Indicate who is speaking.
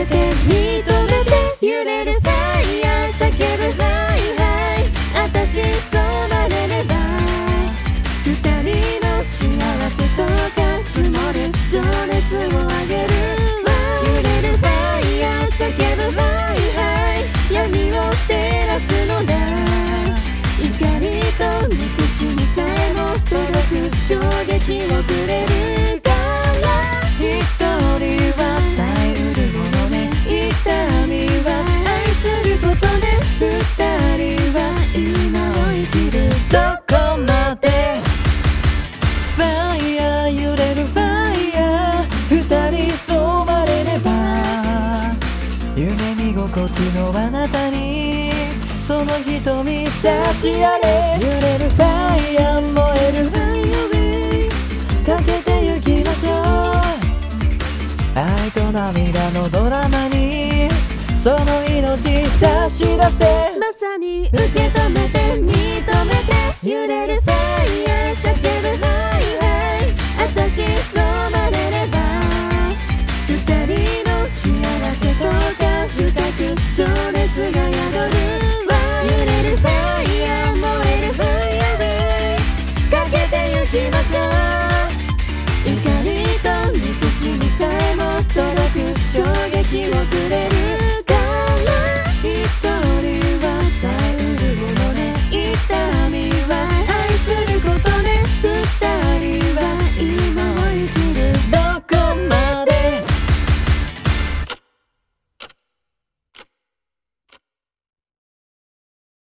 Speaker 1: めて認めて揺れるファイヤー叫ぶハイハイ私染まれれば二人の幸せとか積もる情熱をあげる揺れるファイヤー叫ぶハイハイ闇を照らすのだ怒りと憎しみさえも届く衝撃をくれるから一人は耐えうるものね痛みは愛することで二人は今を生きるどこまでファイヤー揺れるファイヤー二人染まれれば夢見心地のあなたにその瞳幸あれ揺れるファイヤー燃えるファイヤーウェイかけてゆきましょう愛と涙のドラマにその命差し出せまさに受け止めて認めて揺れるファイヤー叫ぶハイハイ私染まれれば二人の幸せとか深く情熱が宿る揺れるファイヤー燃えるファイヤーウェイかけてゆきましょう